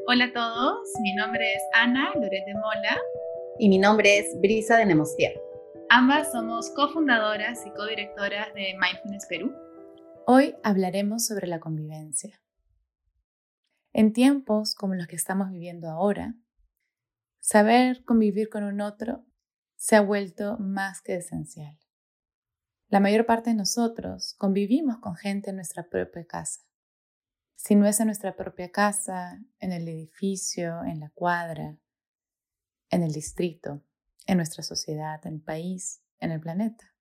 Hola a todos, mi nombre es Ana Loret de Mola. Y mi nombre es Brisa de Nemostier. Ambas somos cofundadoras y codirectoras de Mindfulness Perú. Hoy hablaremos sobre la convivencia. En tiempos como los que estamos viviendo ahora, saber convivir con un otro se ha vuelto más que esencial. La mayor parte de nosotros convivimos con gente en nuestra propia casa. Si no es en nuestra propia casa, en el edificio, en la cuadra, en el distrito, en nuestra sociedad, en el país, en el planeta.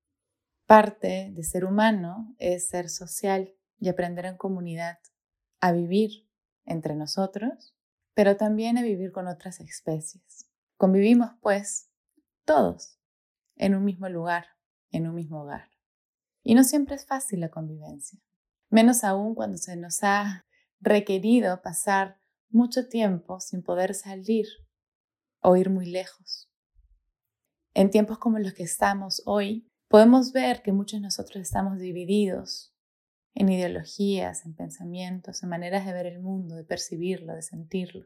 Parte de ser humano es ser social y aprender en comunidad a vivir entre nosotros, pero también a vivir con otras especies. Convivimos, pues, todos en un mismo lugar, en un mismo hogar. Y no siempre es fácil la convivencia, menos aún cuando se nos ha requerido pasar mucho tiempo sin poder salir o ir muy lejos. En tiempos como los que estamos hoy, podemos ver que muchos de nosotros estamos divididos en ideologías, en pensamientos, en maneras de ver el mundo, de percibirlo, de sentirlo.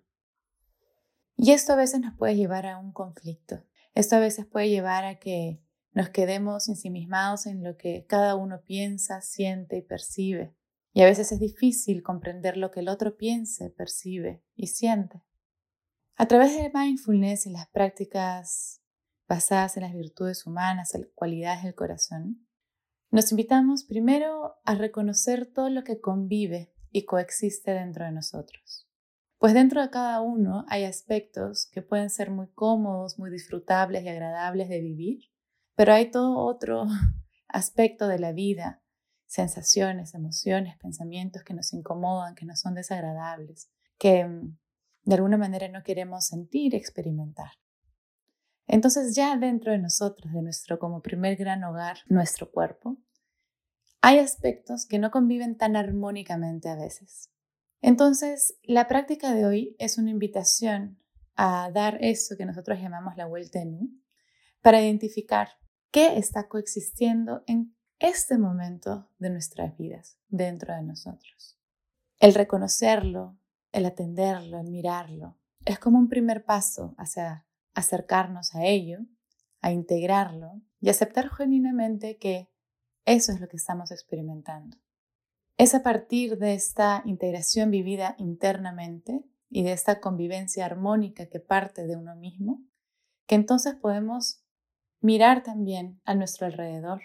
Y esto a veces nos puede llevar a un conflicto. Esto a veces puede llevar a que nos quedemos ensimismados en lo que cada uno piensa, siente y percibe. Y a veces es difícil comprender lo que el otro piensa, percibe y siente. A través de mindfulness y las prácticas basadas en las virtudes humanas, en las cualidades del corazón, nos invitamos primero a reconocer todo lo que convive y coexiste dentro de nosotros. Pues dentro de cada uno hay aspectos que pueden ser muy cómodos, muy disfrutables y agradables de vivir, pero hay todo otro aspecto de la vida, sensaciones, emociones, pensamientos que nos incomodan, que nos son desagradables, que de alguna manera no queremos sentir y experimentar. Entonces ya dentro de nosotros, de nuestro como primer gran hogar, nuestro cuerpo, hay aspectos que no conviven tan armónicamente a veces. Entonces, la práctica de hoy es una invitación a dar eso que nosotros llamamos la vuelta en U, para identificar qué está coexistiendo en este momento de nuestras vidas, dentro de nosotros. El reconocerlo, el atenderlo, el mirarlo, es como un primer paso hacia acercarnos a ello, a integrarlo y aceptar genuinamente que eso es lo que estamos experimentando. Es a partir de esta integración vivida internamente y de esta convivencia armónica que parte de uno mismo, que entonces podemos mirar también a nuestro alrededor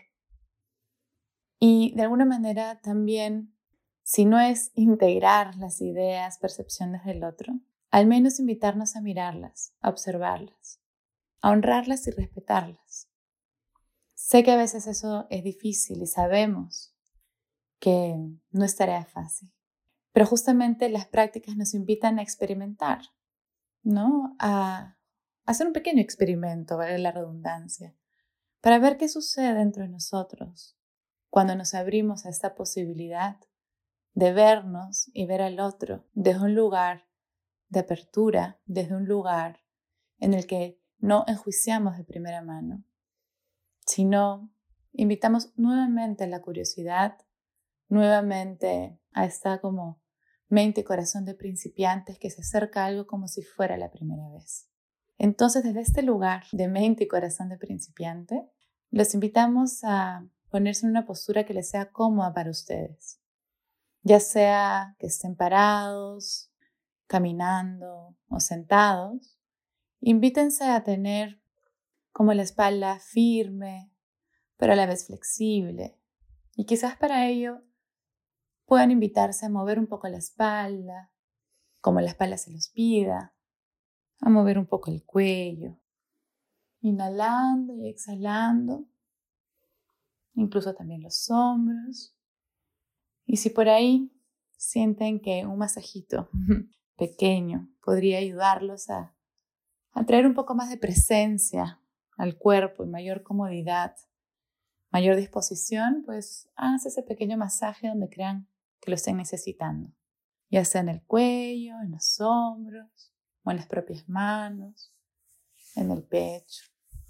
y de alguna manera también, si no es integrar las ideas, percepciones del otro, al menos invitarnos a mirarlas, a observarlas, a honrarlas y respetarlas. Sé que a veces eso es difícil y sabemos que no es tarea fácil, pero justamente las prácticas nos invitan a experimentar, ¿no? A hacer un pequeño experimento, vale la redundancia, para ver qué sucede dentro de nosotros cuando nos abrimos a esta posibilidad de vernos y ver al otro desde un lugar de apertura, desde un lugar en el que no enjuiciamos de primera mano, sino invitamos nuevamente a la curiosidad, nuevamente a esta como mente y corazón de principiantes que se acerca a algo como si fuera la primera vez. Entonces, desde este lugar de mente y corazón de principiante, los invitamos a ponerse en una postura que les sea cómoda para ustedes, ya sea que estén parados, caminando o sentados. Invítense a tener como la espalda firme, pero a la vez flexible. Y quizás para ello puedan invitarse a mover un poco la espalda, como la espalda se los pida, a mover un poco el cuello, inhalando y exhalando, incluso también los hombros. Y si por ahí sienten que un masajito pequeño podría ayudarlos a traer un poco más de presencia al cuerpo y mayor comodidad, mayor disposición, pues háganse ese pequeño masaje donde crean que lo estén necesitando, ya sea en el cuello, en los hombros o en las propias manos, en el pecho.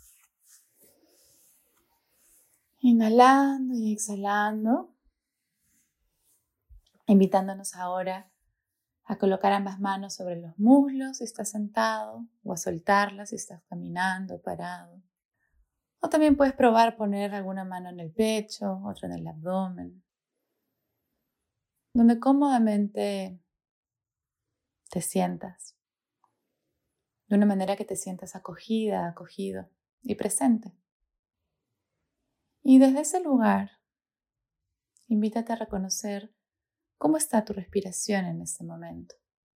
Inhalando y exhalando, invitándonos ahora a colocar ambas manos sobre los muslos si estás sentado o a soltarlas si estás caminando o parado. O también puedes probar poner alguna mano en el pecho, otra en el abdomen, donde cómodamente te sientas, de una manera que te sientas acogida, acogido y presente. Y desde ese lugar, invítate a reconocer cómo está tu respiración en este momento.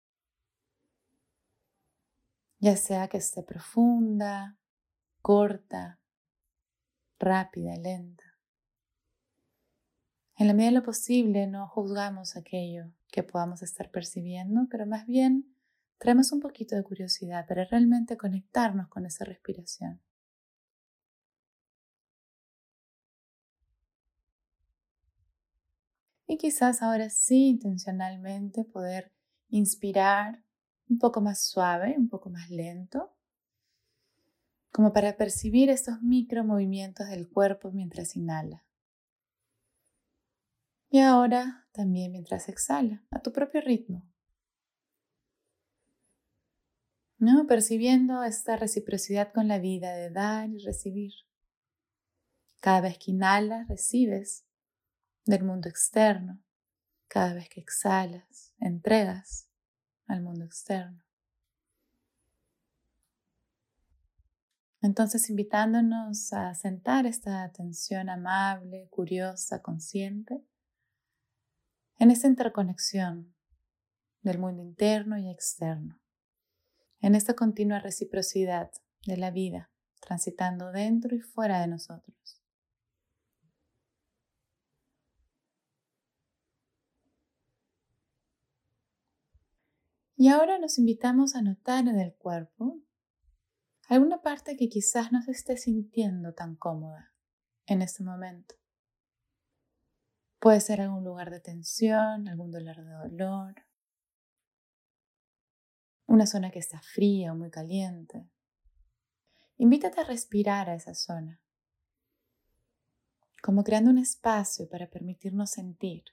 Ya sea que esté profunda, corta, rápida, lenta. En la medida de lo posible no juzgamos aquello que podamos estar percibiendo, pero más bien traemos un poquito de curiosidad para realmente conectarnos con esa respiración. Y quizás ahora sí intencionalmente poder inspirar un poco más suave, un poco más lento, como para percibir estos micro movimientos del cuerpo mientras inhala. Y ahora también mientras exhala, a tu propio ritmo, ¿no? Percibiendo esta reciprocidad con la vida de dar y recibir. Cada vez que inhalas, recibes del mundo externo. Cada vez que exhalas, entregas al mundo externo. Entonces, invitándonos a sentar esta atención amable, curiosa, consciente, en esta interconexión del mundo interno y externo, en esta continua reciprocidad de la vida, transitando dentro y fuera de nosotros. Y ahora nos invitamos a notar en el cuerpo alguna parte que quizás no se esté sintiendo tan cómoda en este momento. Puede ser algún lugar de tensión, algún dolor, una zona que está fría o muy caliente. Invítate a respirar a esa zona, como creando un espacio para permitirnos sentir,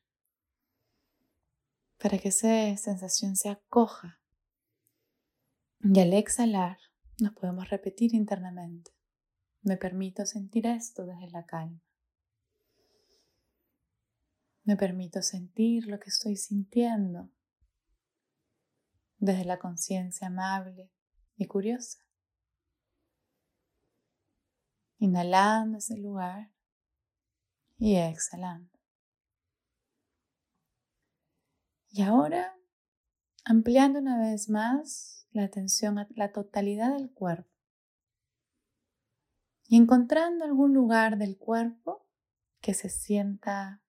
para que esa sensación se acoja. Y al exhalar, nos podemos repetir internamente: me permito sentir esto desde la calma. Me permito sentir lo que estoy sintiendo desde la conciencia amable y curiosa. Inhalando ese lugar y exhalando. Y ahora, ampliando una vez más la atención a la totalidad del cuerpo y encontrando algún lugar del cuerpo que se sienta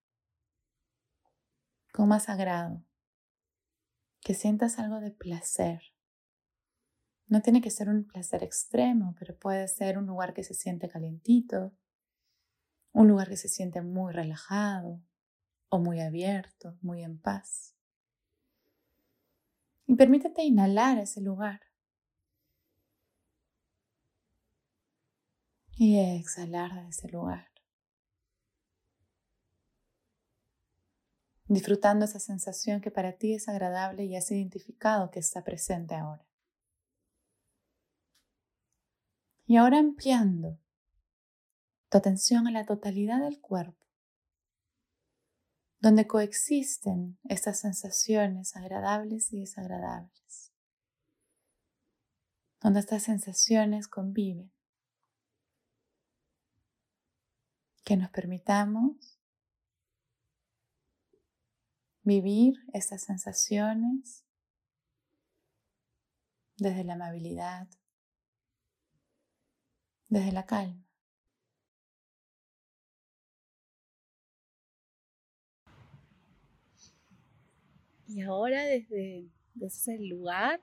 con más agrado, que sientas algo de placer. No tiene que ser un placer extremo, pero puede ser un lugar que se siente calientito, un lugar que se siente muy relajado o muy abierto, muy en paz. Y permítete inhalar ese lugar. Y exhalar de ese lugar. Disfrutando esa sensación que para ti es agradable y has identificado que está presente ahora. Y ahora ampliando tu atención a la totalidad del cuerpo, donde coexisten estas sensaciones agradables y desagradables, donde estas sensaciones conviven. Que nos permitamos vivir estas sensaciones desde la amabilidad, desde la calma. Y ahora desde ese lugar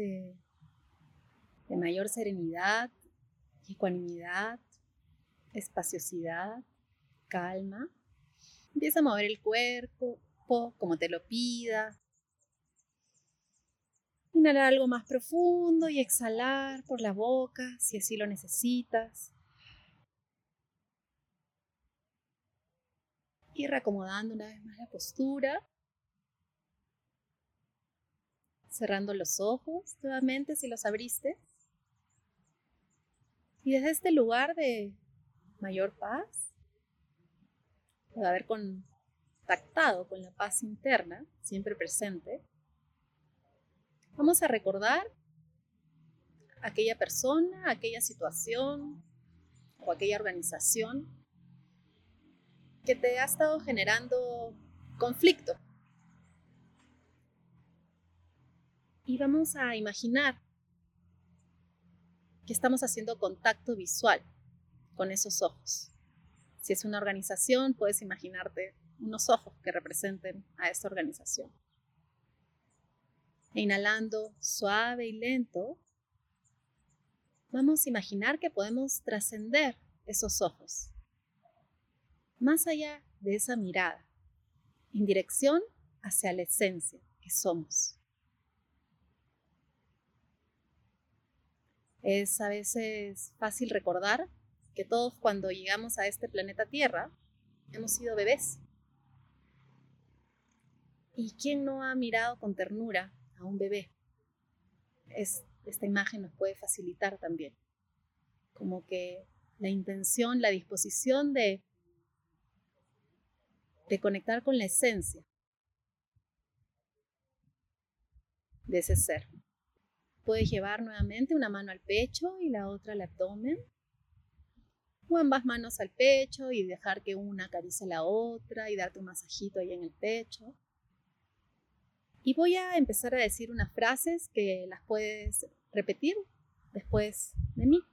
de mayor serenidad, ecuanimidad, espaciosidad, calma, empieza a mover el cuerpo como te lo pida. Inhalar algo más profundo y exhalar por la boca si así lo necesitas. Ir reacomodando una vez más la postura. cerrando los ojos nuevamente si los abriste. Y desde este lugar de mayor paz, de haber contactado con la paz interna, siempre presente, vamos a recordar aquella persona, aquella situación o aquella organización que te ha estado generando conflicto. Y vamos a imaginar que estamos haciendo contacto visual con esos ojos. Si es una organización, puedes imaginarte unos ojos que representen a esta organización. E inhalando suave y lento, vamos a imaginar que podemos trascender esos ojos, más allá de esa mirada, en dirección hacia la esencia que somos. Es a veces fácil recordar que todos cuando llegamos a este planeta Tierra hemos sido bebés. ¿Y quién no ha mirado con ternura a un bebé? Esta imagen nos puede facilitar también. Como que la intención, la disposición de conectar con la esencia de ese ser. Puedes llevar nuevamente una mano al pecho y la otra al abdomen, o ambas manos al pecho y dejar que una acaricie la otra y darte un masajito ahí en el pecho. Y voy a empezar a decir unas frases que las puedes repetir después de mí.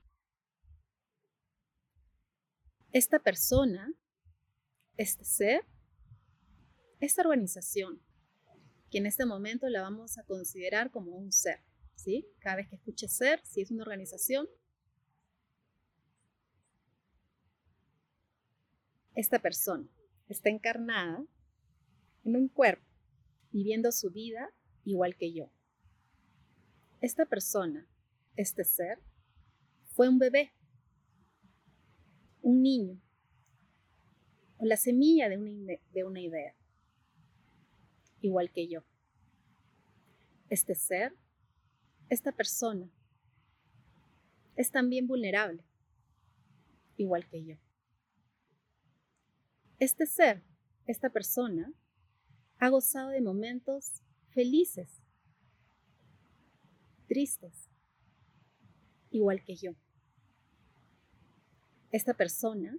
Esta persona, este ser, esta organización, que en este momento la vamos a considerar como un ser, ¿sí? Cada vez que escuches ser, si es una organización, esta persona está encarnada en un cuerpo, viviendo su vida igual que yo. Esta persona, este ser, fue un bebé, un niño, o la semilla de una idea, igual que yo. Este ser, esta persona, es también vulnerable, igual que yo. Este ser, esta persona, ha gozado de momentos felices, tristes, igual que yo. Esta persona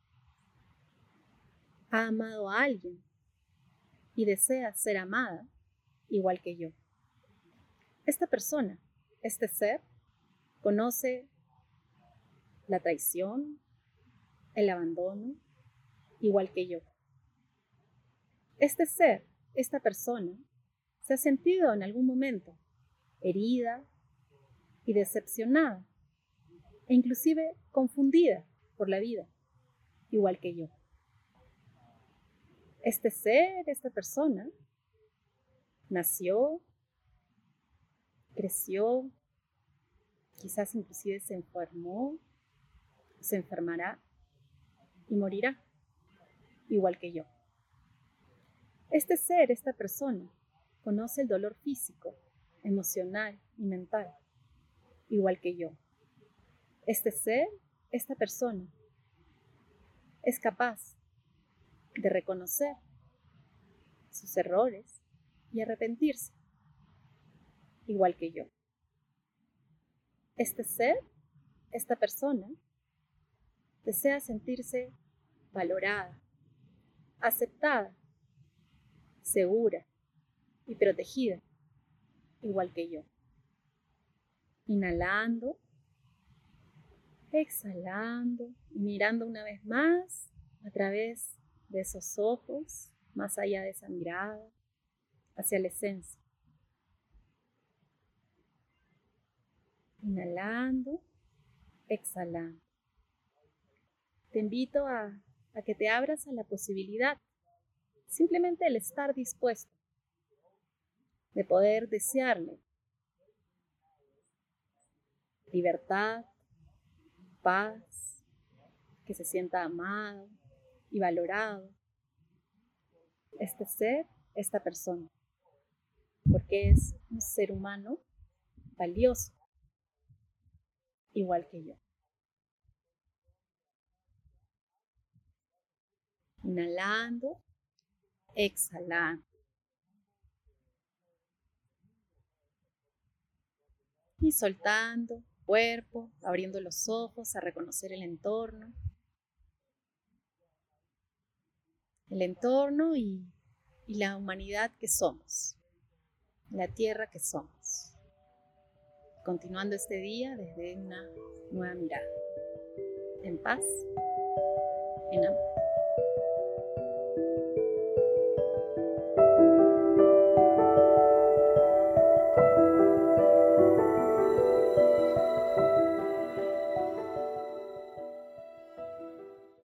ha amado a alguien y desea ser amada, igual que yo. Esta persona, este ser, conoce la traición, el abandono, igual que yo. Este ser, esta persona, se ha sentido en algún momento herida y decepcionada, e inclusive confundida por la vida, igual que yo. Este ser, esta persona, nació, creció, quizás inclusive se enfermó, se enfermará y morirá, igual que yo. Este ser, esta persona, conoce el dolor físico, emocional y mental, igual que yo. Este ser, esta persona, es capaz de reconocer sus errores y arrepentirse, igual que yo. Este ser, esta persona, desea sentirse valorada, aceptada, segura y protegida, igual que yo. Inhalando, exhalando, mirando una vez más a través de esos ojos, más allá de esa mirada, hacia la esencia. Inhalando, exhalando. Te invito a que te abras a la posibilidad, simplemente el estar dispuesto, de poder desearle libertad, paz, que se sienta amado y valorado. Este ser, esta persona. porque es un ser humano valioso, igual que yo. Inhalando, exhalando. Y soltando el cuerpo, abriendo los ojos a reconocer el entorno. El entorno y la humanidad que somos, la tierra que somos. Continuando este día desde una nueva mirada. En paz, en amor.